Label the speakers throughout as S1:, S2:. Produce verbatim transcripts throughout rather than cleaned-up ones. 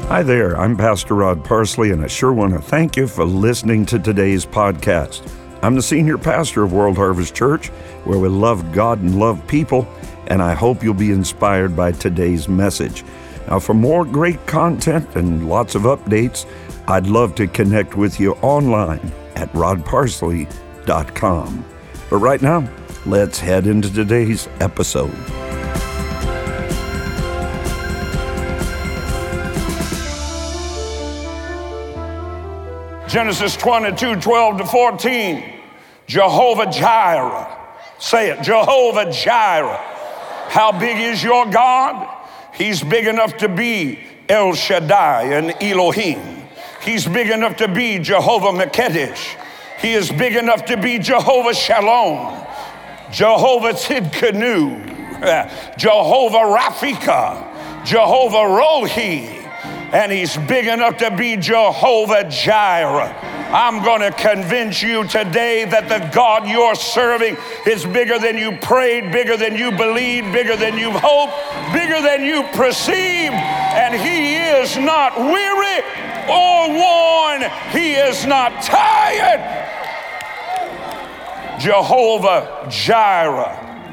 S1: Hi there, I'm Pastor Rod Parsley, and I sure want to thank you for listening to today's podcast. I'm the senior pastor of World Harvest Church, where we love God and love people, and I hope you'll be inspired by today's message. Now, for more great content and lots of updates, I'd love to connect with you online at rod parsley dot com. But right now, let's head into today's episode.
S2: Genesis twenty-two, twelve to fourteen, Jehovah Jireh. Say it, Jehovah Jireh. How big is your God? He's big enough to be El Shaddai and Elohim. He's big enough to be Jehovah Mekadesh. He is big enough to be Jehovah Shalom, Jehovah Tzidkenu, Jehovah Rafika, Jehovah Rohi. And he's big enough to be Jehovah Jireh. I'm going to convince you today that the God you're serving is bigger than you prayed, bigger than you believed, bigger than you hoped, bigger than you perceived. And he is not weary or worn. He is not tired. Jehovah Jireh,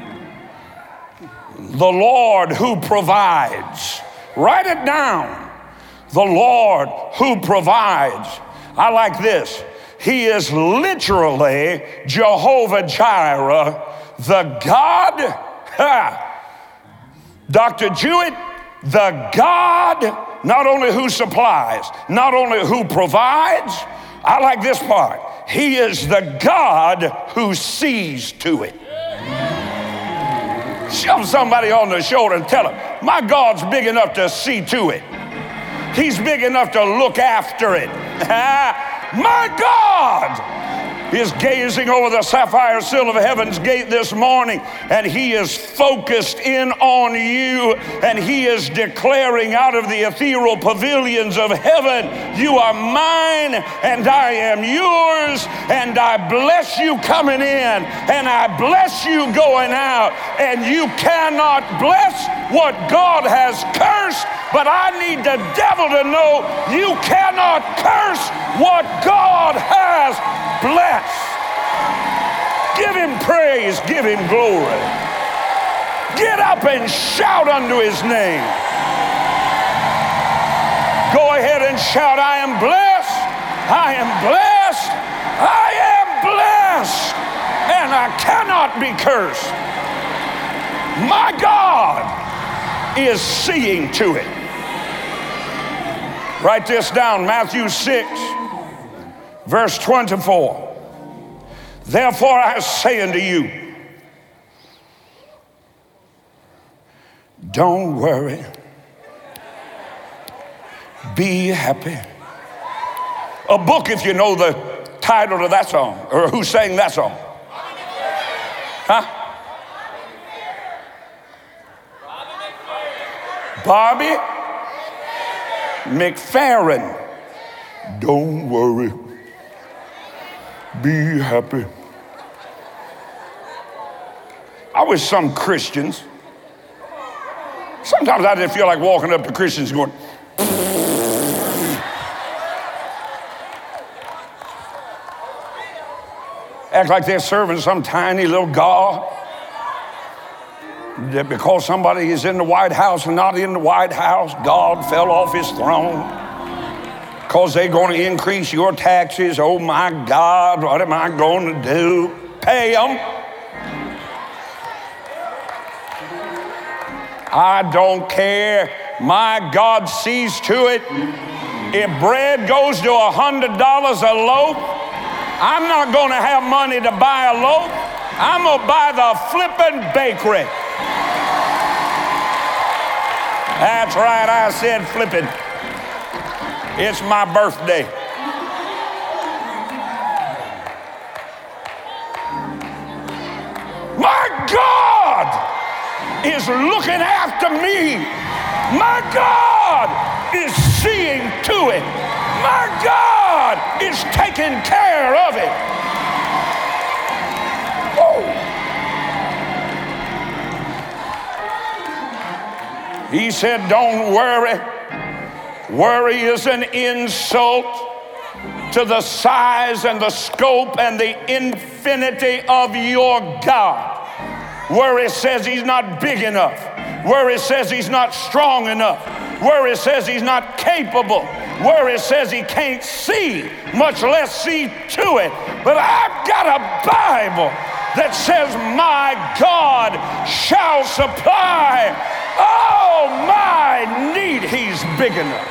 S2: the Lord who provides. Write it down. The Lord who provides. I like this. He is literally Jehovah Jireh, the God, ha, Doctor Jewett, the God not only who supplies, not only who provides. I like this part. He is the God who sees to it. Shove somebody on the shoulder and tell him, my God's big enough to see to it. He's big enough to look after it. My God is gazing over the sapphire sill of heaven's gate this morning, and he is focused in on you, and he is declaring out of the ethereal pavilions of heaven, you are mine and I am yours, and I bless you coming in and I bless you going out. And you cannot bless what God has cursed, but I need the devil to know you cannot curse what God has blessed. Give him praise, give him glory. Get up and shout unto his name. Go ahead and shout, I am blessed, I am blessed, I am blessed, and I cannot be cursed. My God is seeing to it. Write this down, Matthew six, verse twenty-four. Therefore I say unto you, don't worry, be happy. A book if you know the title of that song, or who sang that song. Huh? Bobby McFerrin. Don't worry, be happy. I wish some Christians, sometimes I just feel like walking up to Christians going, act like they're serving some tiny little God. That because somebody is in the White House and not in the White House, God fell off his throne. Because they're going to increase your taxes. Oh my God, what am I going to do? Pay them. I don't care. My God sees to it. If bread goes to a hundred dollars a loaf, I'm not going to have money to buy a loaf. I'm going to buy the flippin' bakery. That's right, I said flippin'. It's my birthday. My God is looking after me. My God is seeing to it. My God is taking care of it. Whoa. He said, don't worry, Worry is an insult to the size and the scope and the infinity of your God. Worry says he's not big enough. Worry says he's not strong enough. Worry says he's not capable. Worry says he can't see, much less see to it. But I've got a Bible that says my God shall supply all my need. He's big enough.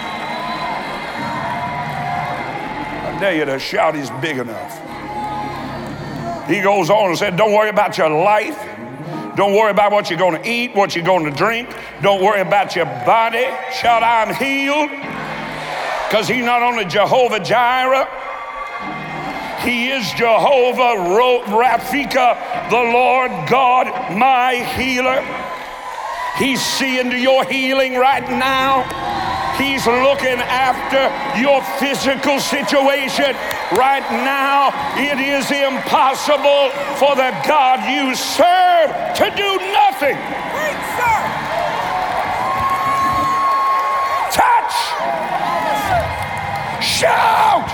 S2: I dare you to shout, he's big enough. He goes on and said, don't worry about your life. Don't worry about what you're going to eat, what you're going to drink. Don't worry about your body. Shout, I'm healed. Because he's not only Jehovah Jireh, he is Jehovah Rapha, the Lord God, my healer. He's seeing to your healing right now. He's looking after your physical situation right now. It is impossible for the God you serve to do nothing.
S3: Great, sir.
S2: Touch. Shout.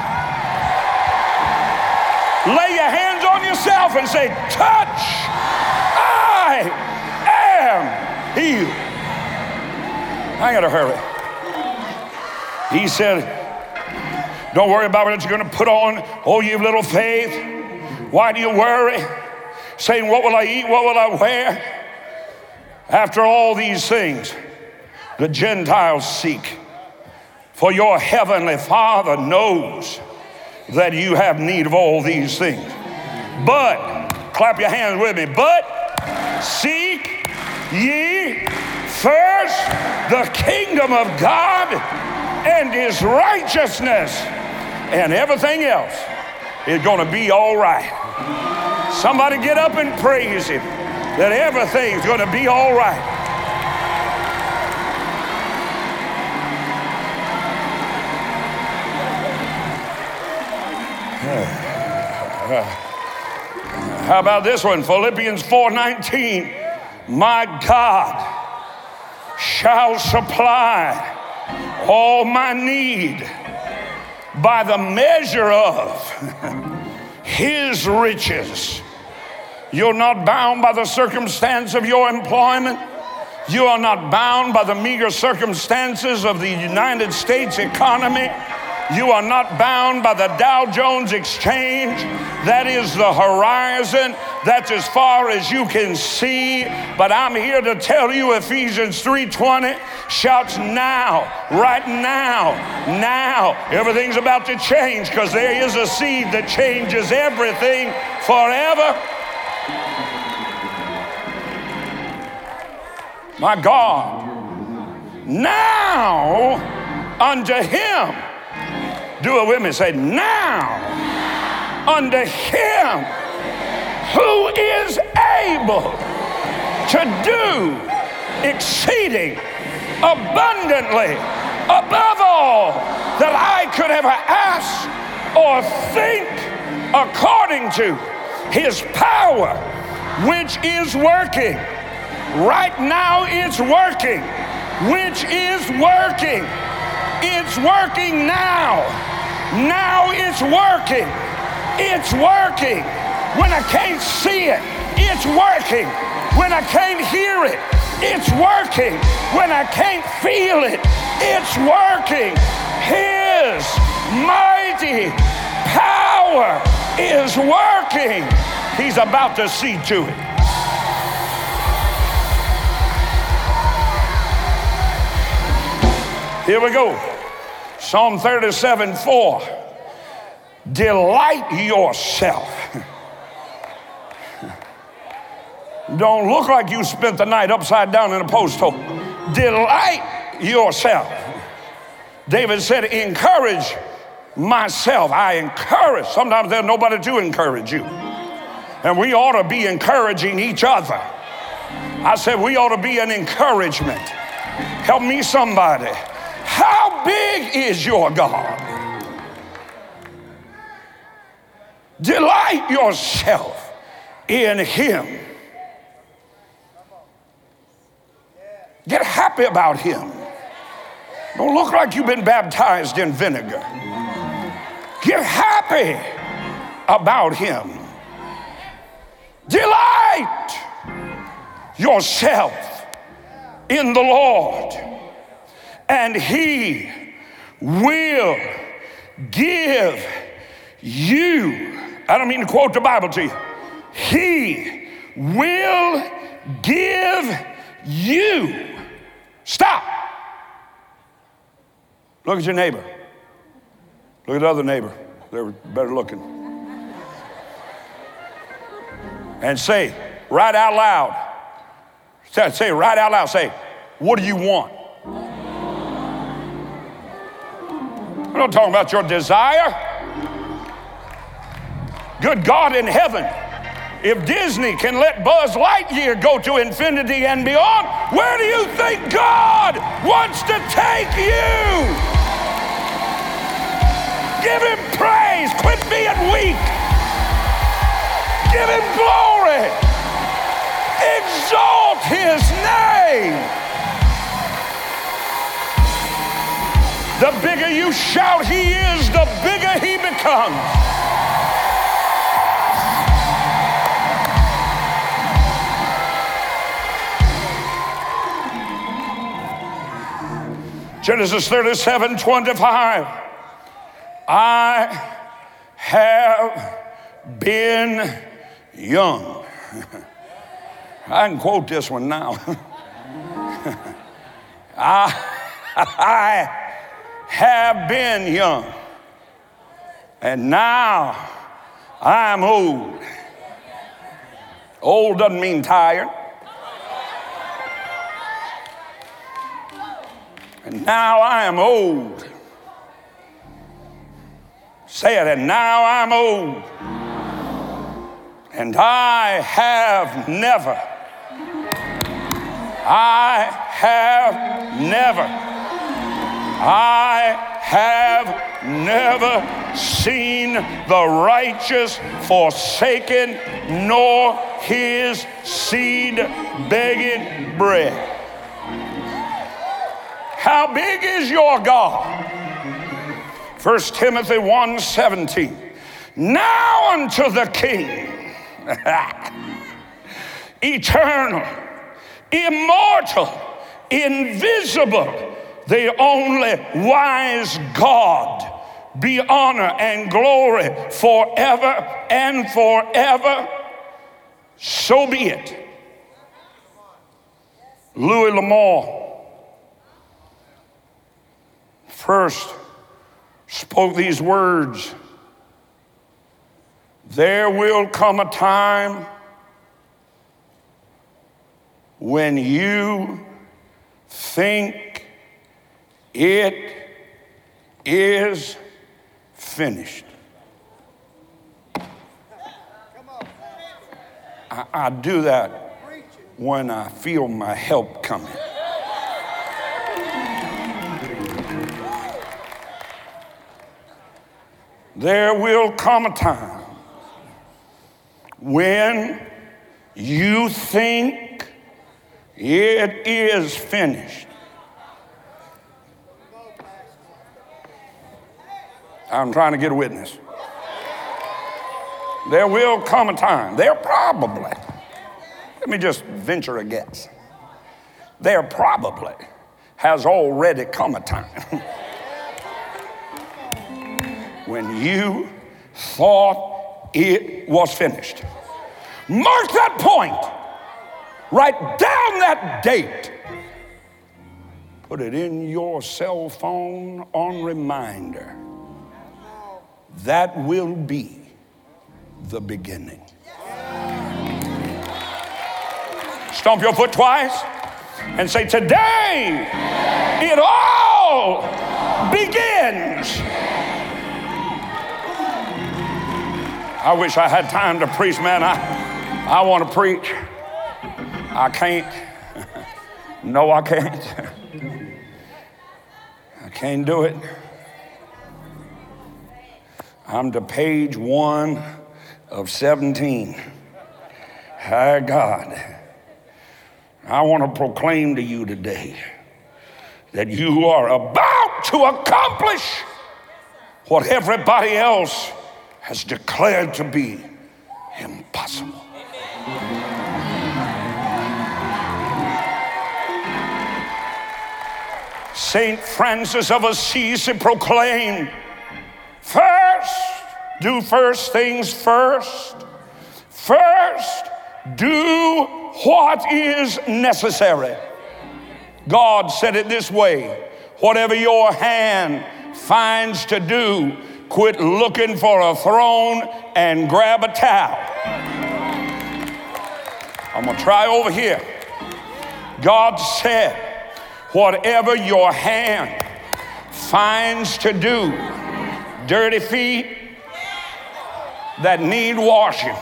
S2: Lay your hands on yourself and say, touch. I am healed. I gotta hurry. He said, don't worry about what you're going to put on. Oh, you little faith. Why do you worry? Saying, what will I eat? What will I wear? After all these things, the Gentiles seek. For your heavenly Father knows that you have need of all these things. But, clap your hands with me, but seek ye first the kingdom of God and his righteousness, and everything else is going to be all right. Somebody get up and praise him that everything's going to be all right. How about this one? Philippians four nineteen. My God shall supply all my need by the measure of his riches. You're not bound by the circumstance of your employment. You are not bound by the meager circumstances of the United States economy. You are not bound by the Dow Jones exchange. That is the horizon. That's as far as you can see. But I'm here to tell you Ephesians three twenty shouts now, right now, now. Everything's about to change because there is a seed that changes everything forever. My God, now unto him. Do it with me. Say, now unto him who is able to do exceeding abundantly above all that I could ever ask or think, according to his power, which is working. Right now it's working. Which is working. It's working now. Now it's working. It's working. When I can't see it, it's working. When I can't hear it, it's working. When I can't feel it, it's working. His mighty power is working. He's about to see to it. Here we go. Psalm thirty-seven four. Delight yourself. Don't look like you spent the night upside down in a post hole. Delight yourself. David said, encourage myself. I encourage. Sometimes there's nobody to encourage you. And we ought to be encouraging each other. I said we ought to be an encouragement. Help me somebody. How big is your God? Delight yourself in him. Get happy about him. Don't look like you've been baptized in vinegar. Get happy about him. Delight yourself in the Lord, and he will give you, I don't mean to quote the Bible to you, he will give you. Stop. Look at your neighbor. Look at the other neighbor. They're better looking. And say, right out loud. Say, say right out loud. Say, what do you want? I'm not talking about your desire. Good God in heaven, if Disney can let Buzz Lightyear go to infinity and beyond, where do you think God wants to take you? Give him praise. Quit being weak. Give him glory. Exalt his name. The bigger you shout he is, the bigger he becomes. Genesis thirty-seven twenty-five. I have been young. I can quote this one now. I, I have been young, and now I'm old. Old doesn't mean tired. And now I am old. Say it, and now I'm old. And I have never, I have never, I have never seen the righteous forsaken, nor his seed begging bread. How big is your God? First Timothy one seventeen. Now unto the King, eternal, immortal, invisible, the only wise God, be honor and glory forever and forever. So be it. Louis L'Amour first spoke these words: there will come a time when you think it is finished. I, I do that when I feel my help coming. There will come a time when you think it is finished. I'm trying to get a witness. There will come a time, there probably, let me just venture a guess. There probably has already come a time when you thought it was finished. Mark that point. Write down that date. Put it in your cell phone on reminder. That will be the beginning. Stomp your foot twice and say, today it all begins. I wish I had time to preach, man. I, I want to preach. I can't. No, I can't. I can't do it. I'm to page one of seventeen. Hi, God. I want to proclaim to you today, that you are about to accomplish what everybody else has declared to be impossible. Saint Francis of Assisi proclaimed, first, do first things first. First, do what is necessary. God said it this way, whatever your hand finds to do, quit looking for a throne and grab a towel. I'm gonna try over here. God said, whatever your hand finds to do, dirty feet that need washing,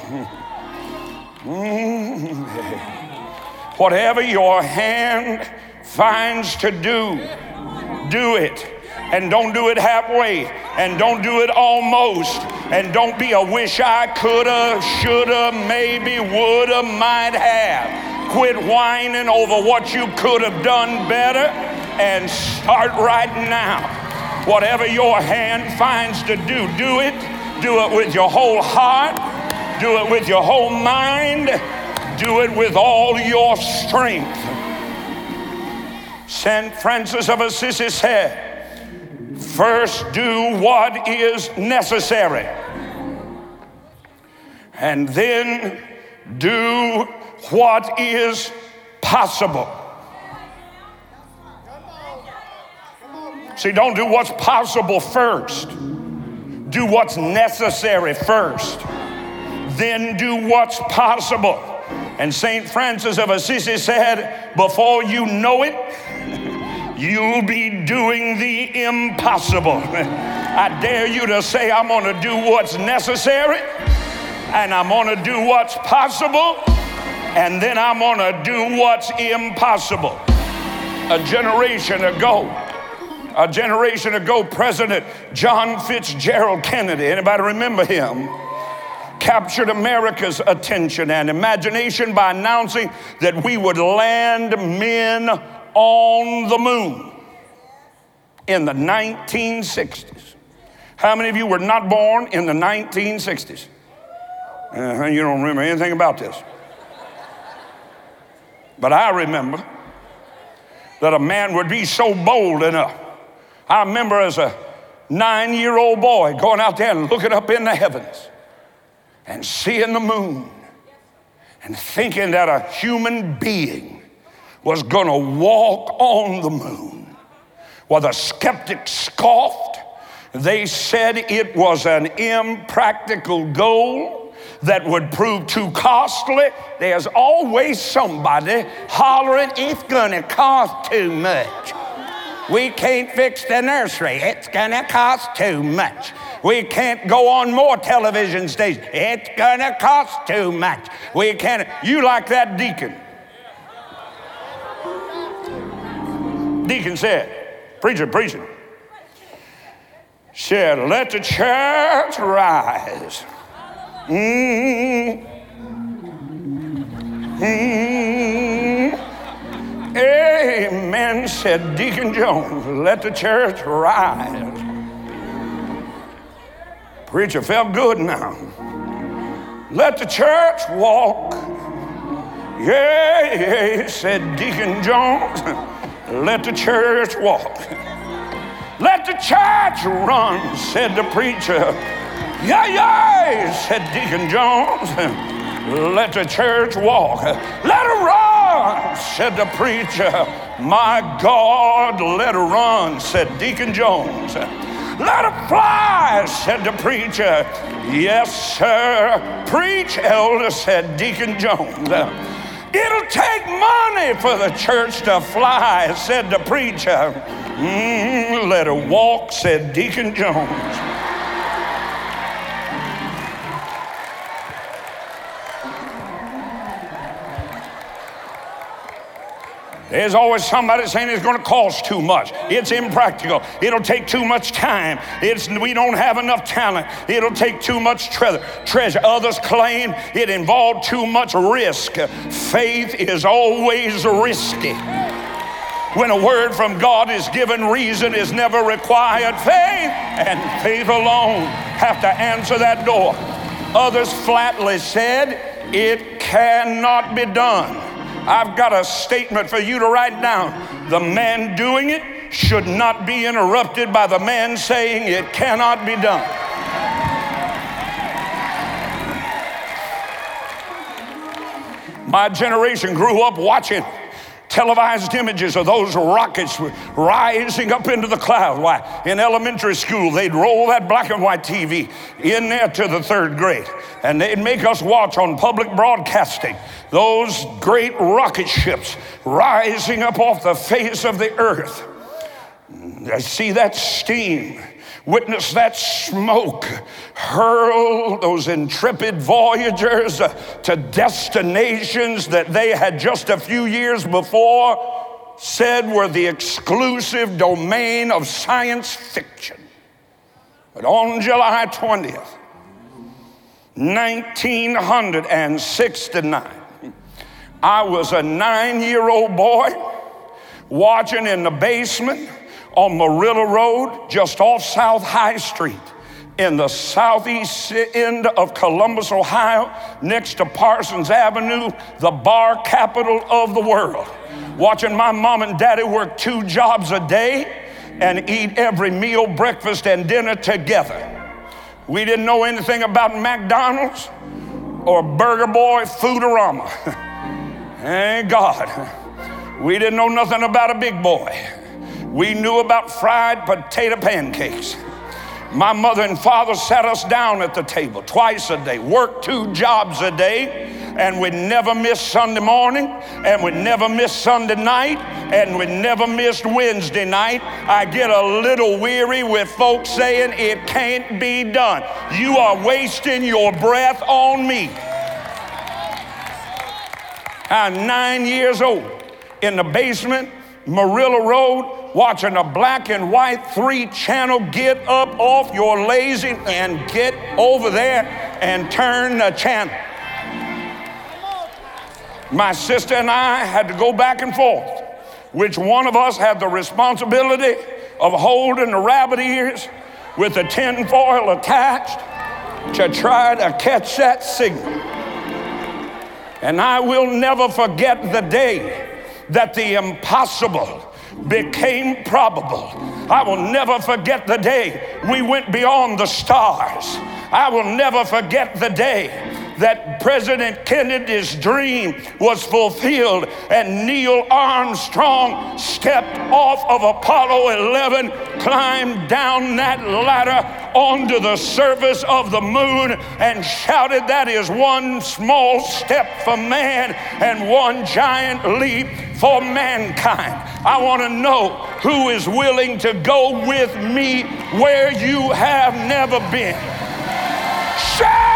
S2: whatever your hand finds to do, do it. And don't do it halfway, and don't do it almost, and don't be a wish I coulda, shoulda, maybe, woulda, might have. Quit whining over what you could have done better and start right now. Whatever your hand finds to do, do it. Do it with your whole heart. Do it with your whole mind. Do it with all your strength. Saint Francis of Assisi said, first do what is necessary, and then do what is possible. See, don't do what's possible first. Do what's necessary first. Then do what's possible. And Saint Francis of Assisi said, before you know it, you'll be doing the impossible. I dare you to say, I'm going to do what's necessary, and I'm going to do what's possible, and then I'm going to do what's impossible. A generation ago, a generation ago, President John Fitzgerald Kennedy, anybody remember him, captured America's attention and imagination by announcing that we would land men on the moon in the nineteen sixties. How many of you were not born in the nineteen sixties? Uh-huh, you don't remember anything about this. But I remember that a man would be so bold enough. I remember as a nine-year-old boy going out there and looking up in the heavens and seeing the moon and thinking that a human being was going to walk on the moon. Well, the skeptics scoffed. They said it was an impractical goal that would prove too costly. There's always somebody hollering, it's going to cost too much. We can't fix the nursery. It's going to cost too much. We can't go on more television stations. It's going to cost too much. We can't. You like that deacon. Deacon said, preacher, preacher, said, let the church rise. Mm-hmm. Mm-hmm. Amen, said Deacon Jones. Let the church rise. Preacher felt good now. Let the church walk. Yeah, yeah, said Deacon Jones. Let the church walk. Let the church run, said the preacher. Yeah, yeah, said Deacon Jones. Let the church walk. Let her run, said the preacher. My God, let her run, said Deacon Jones. Let her fly, said the preacher. Yes, sir. Preach, elder, said Deacon Jones. It'll take money for the church to fly, said the preacher. Mm, let her walk, said Deacon Jones. There's always somebody saying it's going to cost too much. It's impractical. It'll take too much time. It's, we don't have enough talent. It'll take too much tre- treasure. Others claim it involved too much risk. Faith is always risky. When a word from God is given, reason is never required. Faith and faith alone have to answer that door. Others flatly said, it cannot be done. I've got a statement for you to write down. The man doing it should not be interrupted by the man saying it cannot be done. My generation grew up watching televised images of those rockets rising up into the cloud. Why, in elementary school, they'd roll that black and white T V in there to the third grade, and they'd make us watch on public broadcasting those great rocket ships rising up off the face of the earth. I see that steam, witness that smoke hurl those intrepid voyagers uh, to destinations that they had just a few years before said were the exclusive domain of science fiction. But on July twentieth, nineteen sixty-nine, I was a nine-year-old boy watching in the basement on Marilla Road, just off South High Street, in the southeast end of Columbus, Ohio, next to Parsons Avenue, the bar capital of the world. Watching my mom and daddy work two jobs a day and eat every meal, breakfast and dinner together. We didn't know anything about McDonald's or Burger Boy, Foodorama. Thank God. We didn't know nothing about a big boy. We knew about fried potato pancakes. My mother and father sat us down at the table twice a day, worked two jobs a day, and we never missed Sunday morning, and we never missed Sunday night, and we never missed Wednesday night. I get a little weary with folks saying it can't be done. You are wasting your breath on me. I'm nine years old in the basement, Marilla Road, watching a black and white three channel. Get up off your lazy and get over there and turn the channel. My sister and I had to go back and forth. Which one of us had the responsibility of holding the rabbit ears with the tin foil attached to try to catch that signal? And I will never forget the day that the impossible became probable. I will never forget the day we went beyond the stars. I will never forget the day that President Kennedy's dream was fulfilled and Neil Armstrong stepped off of Apollo eleven, climbed down that ladder onto the surface of the moon and shouted, "That is one small step for man and one giant leap for mankind." I want to know who is willing to go with me where you have never been. Shout!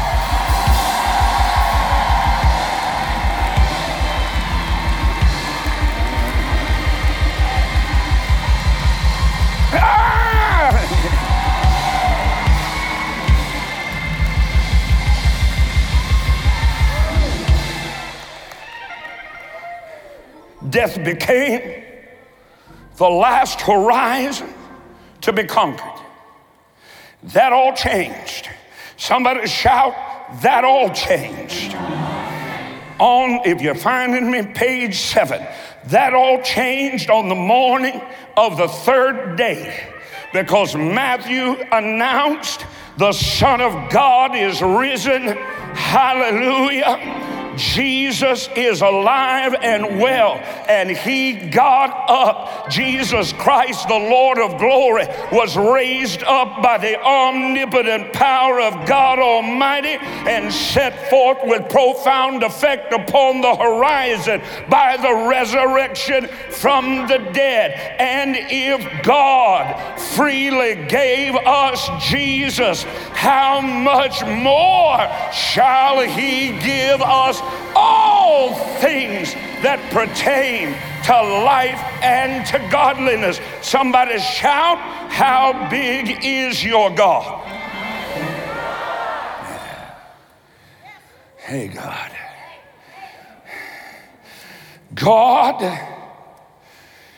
S2: Death became the last horizon to be conquered. That all changed. Somebody shout, that all changed. On, if you're finding me, page seven, that all changed on the morning of the third day, because Matthew announced the Son of God is risen. Hallelujah. Jesus is alive and well, and he got up. Jesus Christ, the Lord of glory, was raised up by the omnipotent power of God Almighty and set forth with profound effect upon the horizon by the resurrection from the dead. And if God freely gave us Jesus, how much more shall he give us all things that pertain to life and to godliness? Somebody shout, how big is your God? Hey, God. God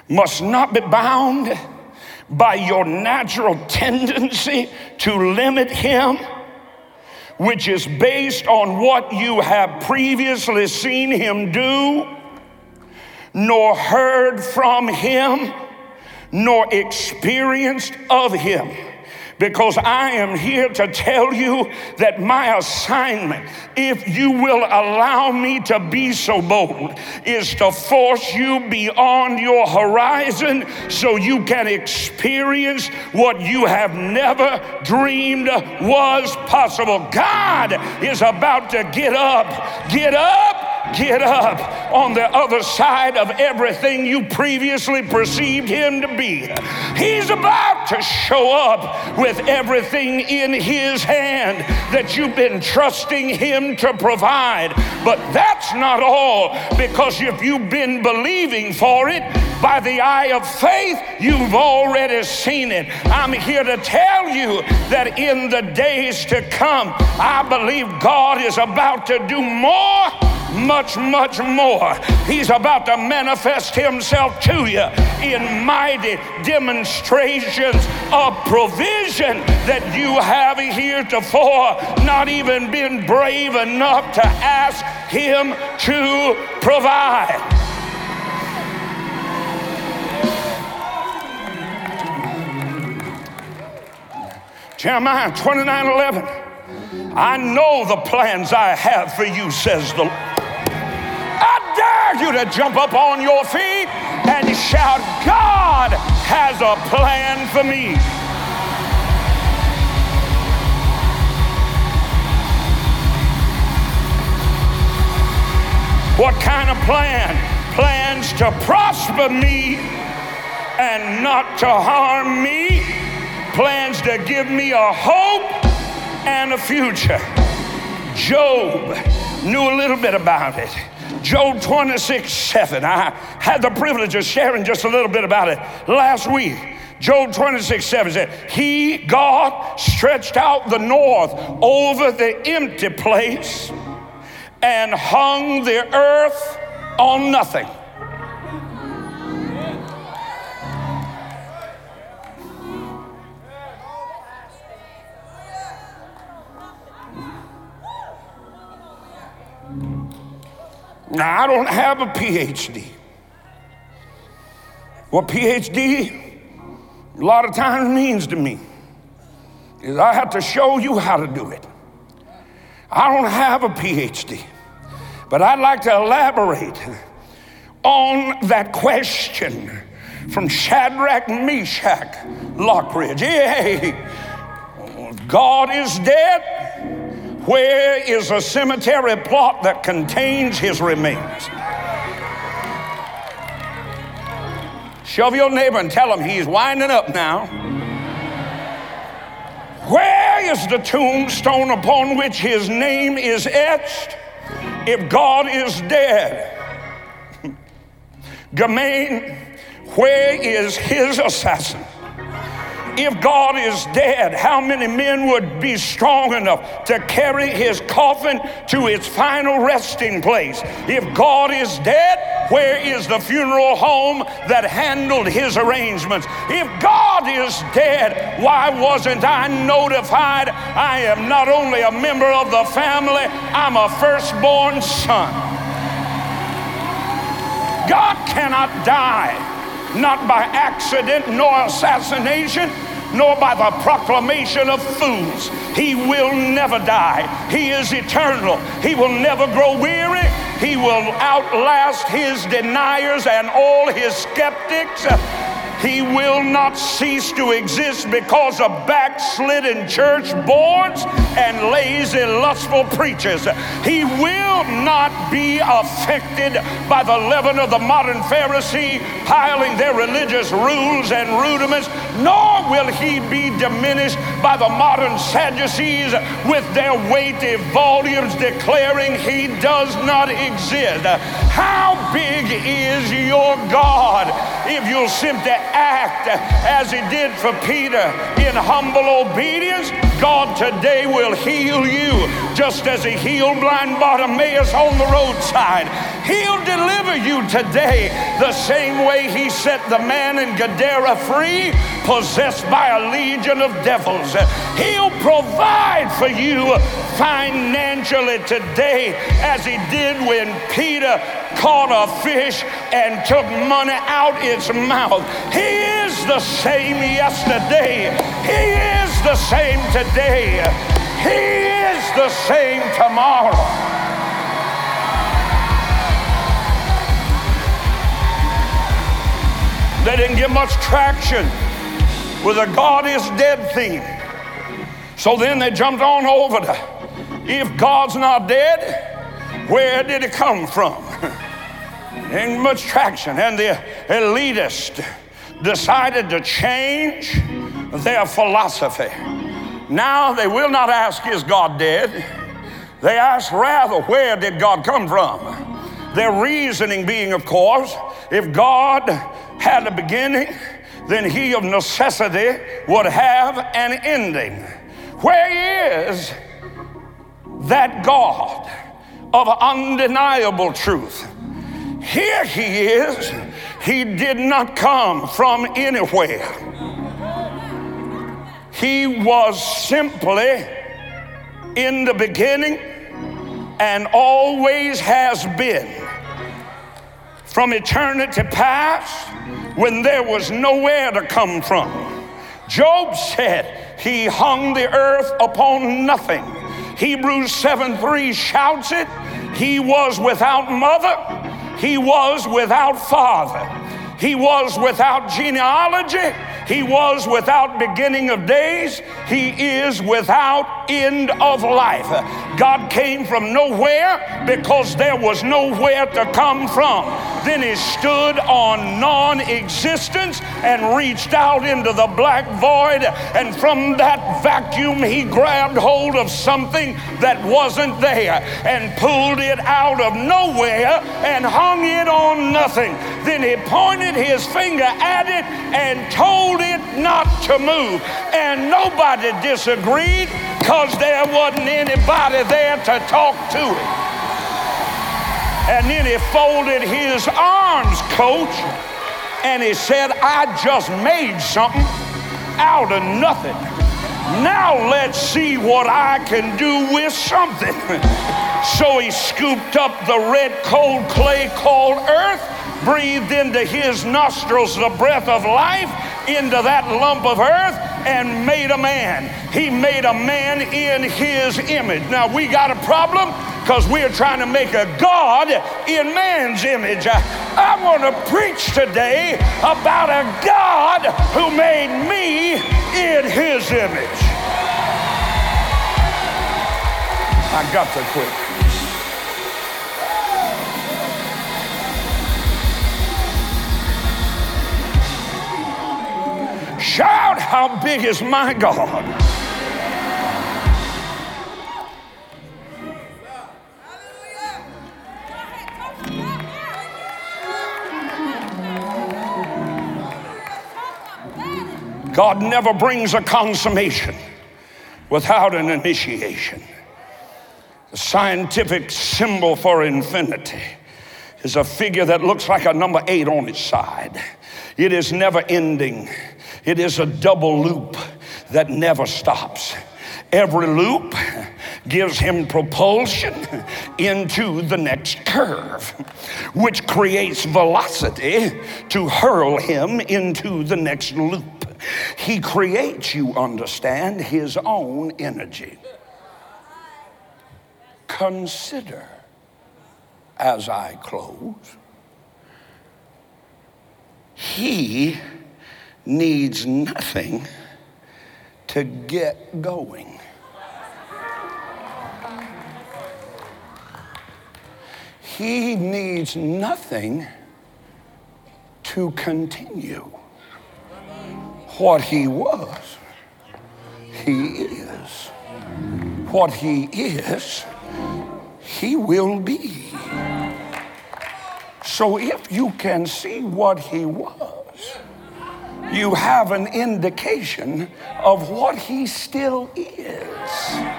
S2: must not be bound by your natural tendency to limit him, which is based on what you have previously seen him do, nor heard from him, nor experienced of him. Because I am here to tell you that my assignment, if you will allow me to be so bold, is to force you beyond your horizon so you can experience what you have never dreamed was possible. God is about to get up, get up, get up on the other side of everything you previously perceived him to be. He's about to show up with everything in his hand that you've been trusting him to provide. But that's not all, because if you've been believing for it by the eye of faith, you've already seen it. I'm here to tell you that in the days to come, I believe God is about to do more, much, much more. He's about to manifest himself to you in mighty demonstrations of provision that you have heretofore not even been brave enough to ask him to provide. Jeremiah twenty-nine eleven. I know the plans I have for you, says the Lord. I dare you to jump up on your feet and shout, God has a plan for me. What kind of plan? Plans to prosper me and not to harm me. Plans to give me a hope and a future. Job knew a little bit about it. Job twenty-six seven. I had the privilege of sharing just a little bit about it last week. Job twenty-six seven said, He, God, stretched out the north over the empty place and hung the earth on nothing. Now, I don't have a P H D. What P H D a lot of times means to me is I have to show you how to do it. I don't have a P H D, but I'd like to elaborate on that question from Shadrach, Meshach, Lockridge. Yea, God is dead. Where is a cemetery plot that contains his remains? Shove your neighbor and tell him he's winding up now. Where is the tombstone upon which his name is etched if God is dead? Gawain, where is his assassin? If God is dead, how many men would be strong enough to carry his coffin to its final resting place? If God is dead, where is the funeral home that handled his arrangements? If God is dead, why wasn't I notified? I am not only a member of the family, I'm a firstborn son. God cannot die, not by accident nor assassination, nor by the proclamation of fools. He will never die. He is eternal. He will never grow weary. He will outlast his deniers and all his skeptics. He will not cease to exist because of backslidden church boards and lazy, lustful preachers. He will not be affected by the leaven of the modern Pharisee piling their religious rules and rudiments, nor will he be diminished by the modern Sadducees with their weighty volumes declaring he does not exist. How big is your God? if you'll simply act as he did for Peter in humble obedience, God today will heal you just as he healed blind Bartimaeus on the roadside. He'll deliver you today the same way he set the man in Gadara free, possessed by a legion of devils. He'll provide for you financially today as he did when Peter caught a fish and took money out its mouth. He is the same yesterday. He is the same today. He is the same tomorrow. They didn't get much traction with a God is dead theme. So then they jumped on over to, if God's not dead, where did it come from? Ain't much traction. And the elitists decided to change their philosophy. Now they will not ask, is God dead? They ask rather, where did God come from? Their reasoning being, of course, if God had a beginning, then he of necessity would have an ending. Where is that God of undeniable truth? Here he is. He did not come from anywhere. He was simply in the beginning and always has been. From eternity past, when there was nowhere to come from. Job said he hung the earth upon nothing. Hebrews seven three shouts it. He was without mother. He was without father. He was without genealogy. He was without beginning of days. He is without end of life. God came from nowhere because there was nowhere to come from. Then he stood on non-existence and reached out into the black void, and from that vacuum he grabbed hold of something that wasn't there and pulled it out of nowhere and hung it on nothing. Then he pointed his finger at it and told it not to move, and nobody disagreed because there wasn't anybody there to talk to it. And then he folded his arms, coach, and he said, I just made something out of nothing. Now let's see what I can do with something. So he scooped up the red cold clay called earth, breathed into his nostrils the breath of life, into that lump of earth, and made a man. He made a man in his image. Now we got a problem because we're trying to make a God in man's image. I, I want to preach today about a God who made me in his image. I got to quit. Shout, how big is my God? God never brings a consummation without an initiation. The scientific symbol for infinity is a figure that looks like a number eight on its side. It is never ending. It is a double loop that never stops. Every loop gives him propulsion into the next curve, which creates velocity to hurl him into the next loop. He creates, you understand, his own energy. Consider, as I close, he needs nothing to get going. He needs nothing to continue. What he was, he is. What he is, he will be. So if you can see what he was, you have an indication of what he still is.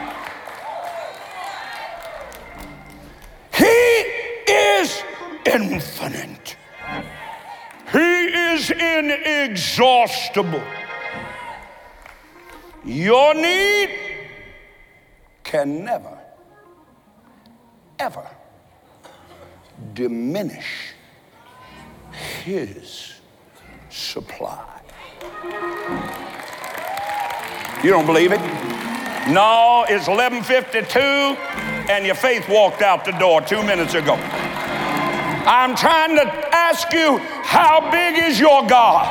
S2: He is infinite. He is inexhaustible. Your need can never, ever diminish his supply. You don't believe it? No, it's eleven fifty-two and your faith walked out the door two minutes ago. I'm trying to ask you, how big is your God?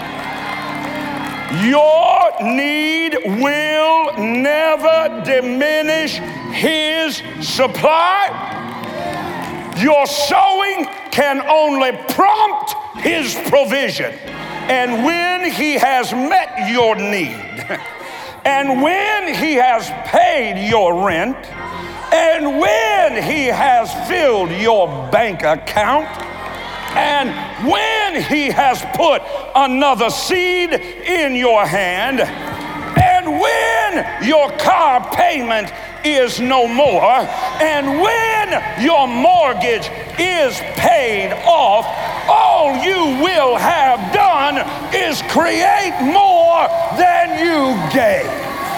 S2: Your need will never diminish his supply. Your sowing can only prompt his provision. And when he has met your need, and when he has paid your rent, and when he has filled your bank account, and when he has put another seed in your hand, and when your car payment is no more, and when your mortgage is paid off, all you will have done is create more than you gave.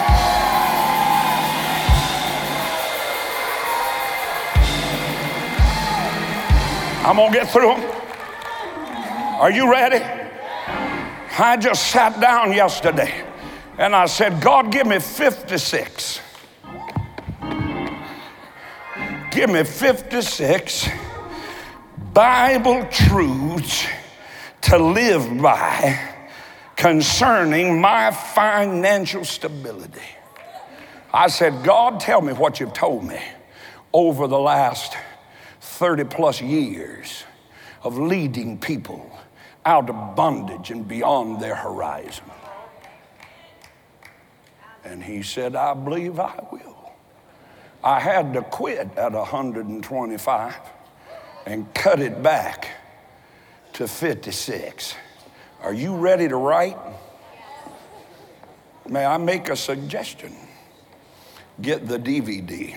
S2: I'm gonna get through them. Are you ready? I just sat down yesterday and I said, God, give me fifty-six. Give me fifty-six Bible truths to live by concerning my financial stability. I said, God, tell me what you've told me over the last thirty plus years of leading people out of bondage and beyond their horizon. And he said, I believe I will. I had to quit at one hundred twenty-five and cut it back to fifty-six. Are you ready to write? May I make a suggestion? Get the D V D.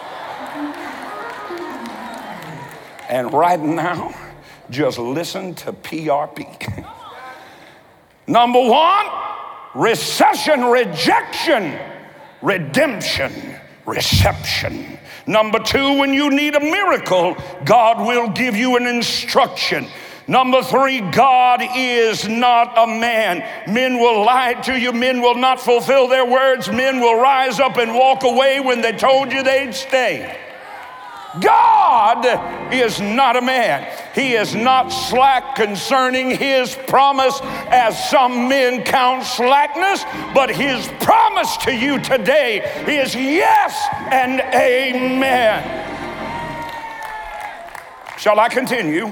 S2: And right now, just listen to P R P. Number one, recession, rejection, redemption, reception. Number two, when you need a miracle, God will give you an instruction. Number three, God is not a man. Men will lie to you. Men will not fulfill their words. Men will rise up and walk away when they told you they'd stay. God is not a man. He is not slack concerning his promise, as some men count slackness, but his promise to you today is yes and amen. Shall I continue?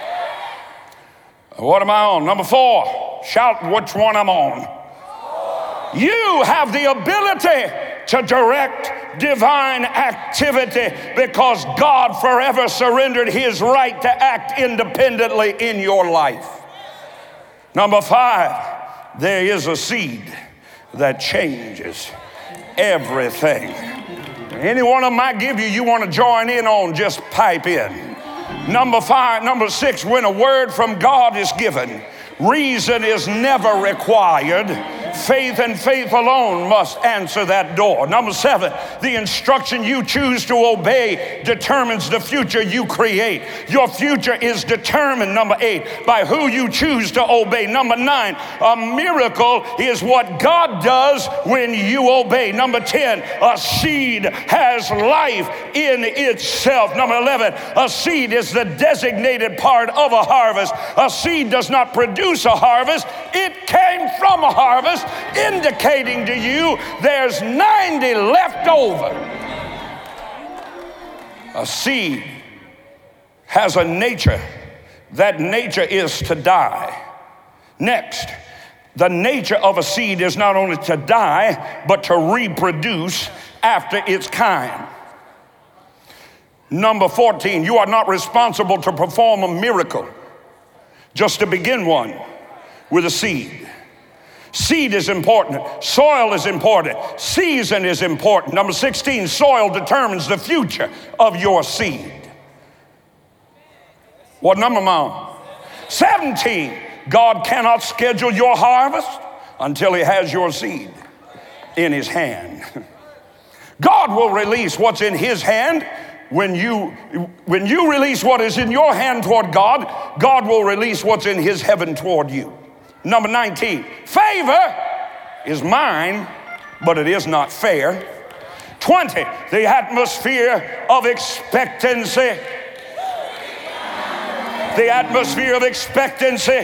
S2: What am I on? Number four. Shout which one I'm on. You have the ability to direct divine activity because God forever surrendered his right to act independently in your life. Number five, there is a seed that changes everything. Any one of them I give you, you want to join in on, just pipe in. Number five, number six, when a word from God is given, reason is never required. Faith and faith alone must answer that door. Number seven, the instruction you choose to obey determines the future you create. Your future is determined, number eight, by who you choose to obey. Number nine, a miracle is what God does when you obey. Number ten, a seed has life in itself. Number eleven, a seed is the designated part of a harvest. A seed does not produce a harvest. It came from a harvest, indicating to you there's ninety left over. A seed has a nature. That nature is to die. Next, the nature of a seed is not only to die, but to reproduce after its kind. Number fourteen, you are not responsible to perform a miracle, just to begin one. with a seed. Seed is important. Soil is important. Season is important. Number sixteen, soil determines the future of your seed. What number, Mom? seventeen, God cannot schedule your harvest until he has your seed in his hand. God will release what's in his hand. When you, when you release what is in your hand toward God, God will release what's in his heaven toward you. Number nineteen, favor is mine, but it is not fair. twenty, the atmosphere of expectancy. The atmosphere of expectancy.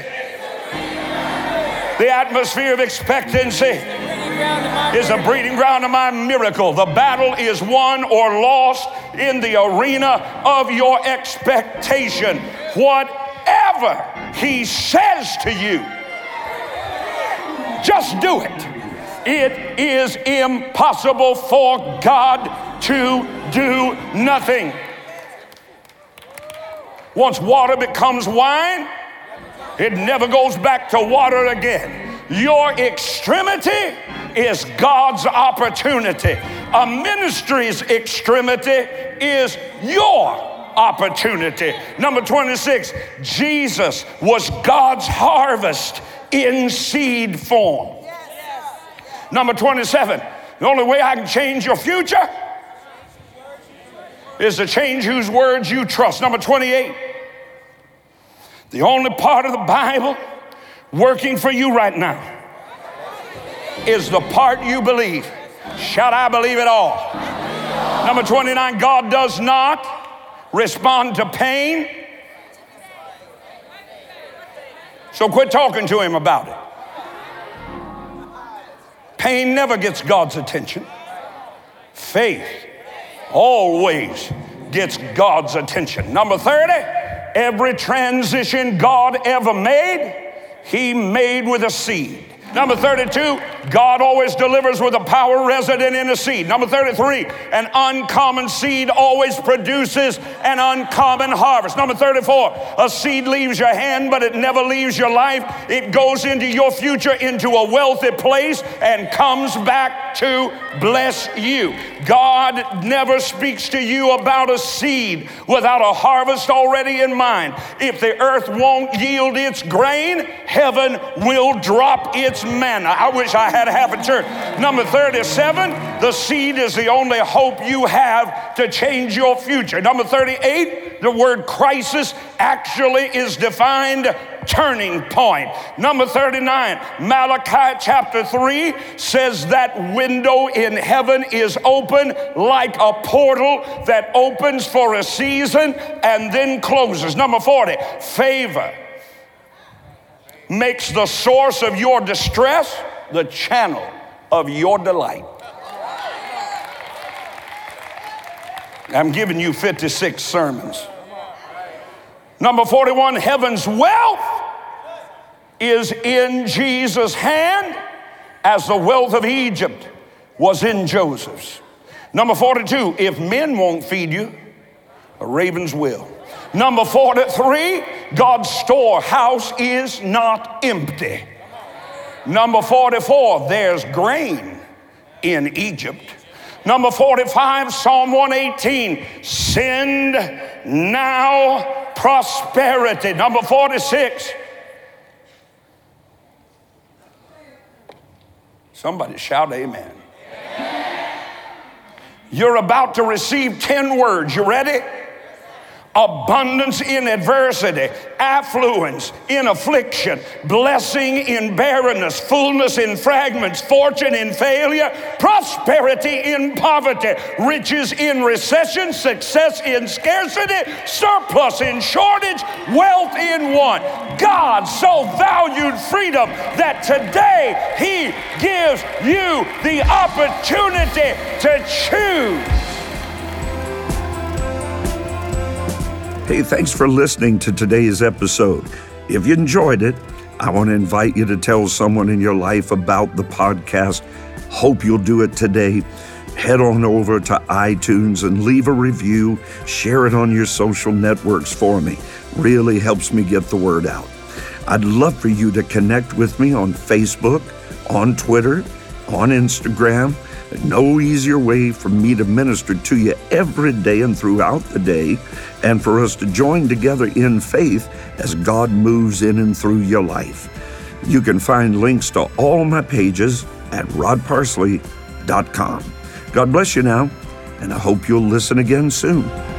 S2: The atmosphere of expectancy is a breeding ground of my miracle. The battle is won or lost in the arena of your expectation. Whatever he says to you, just do it. It is impossible for God to do nothing. Once water becomes wine, it never goes back to water again. Your extremity is God's opportunity. A ministry's extremity is your opportunity. Number twenty-six, Jesus was God's harvest in seed form. Number twenty-seven, the only way I can change your future is to change whose words you trust. Number twenty-eight, the only part of the Bible working for you right now is the part you believe. Shout, I believe it all. Number twenty-nine, God does not respond to pain. So quit talking to him about it. Pain never gets God's attention. Faith always gets God's attention. Number thirty, every transition God ever made, he made with a seed. Number thirty-two, God always delivers with a power resident in a seed. Number thirty-three, an uncommon seed always produces an uncommon harvest. Number thirty-four, a seed leaves your hand, but it never leaves your life. It goes into your future, into a wealthy place, and comes back to bless you. God never speaks to you about a seed without a harvest already in mind. If the earth won't yield its grain, heaven will drop its manna. I wish I had half a church. Number thirty-seven, the seed is the only hope you have to change your future. Number thirty-eight, the word crisis actually is defined turning point. Number thirty-nine, Malachi chapter three says that window in heaven is open like a portal that opens for a season and then closes. Number forty, favor makes the source of your distress the channel of your delight. I'm giving you fifty-six sermons. Number forty-one, heaven's wealth is in Jesus' hand as the wealth of Egypt was in Joseph's. Number forty-two, if men won't feed you, a raven's will. Number forty-three, God's storehouse is not empty. Number forty-four, there's grain in Egypt. Number forty-five, Psalm one eighteen, send now prosperity. Number forty-six, somebody shout amen. You're about to receive ten words. You ready? Abundance in adversity, affluence in affliction, blessing in barrenness, fullness in fragments, fortune in failure, prosperity in poverty, riches in recession, success in scarcity, surplus in shortage, wealth in want. God so valued freedom that today he gives you the opportunity to choose.
S1: Hey, thanks for listening to today's episode. If you enjoyed it, I want to invite you to tell someone in your life about the podcast. Hope you'll do it today. Head on over to iTunes and leave a review. Share it on your social networks for me. Really helps me get the word out. I'd love for you to connect with me on Facebook, on Twitter, on Instagram. No easier way for me to minister to you every day and throughout the day, and for us to join together in faith as God moves in and through your life. You can find links to all my pages at rod parsley dot com. God bless you now, and I hope you'll listen again soon.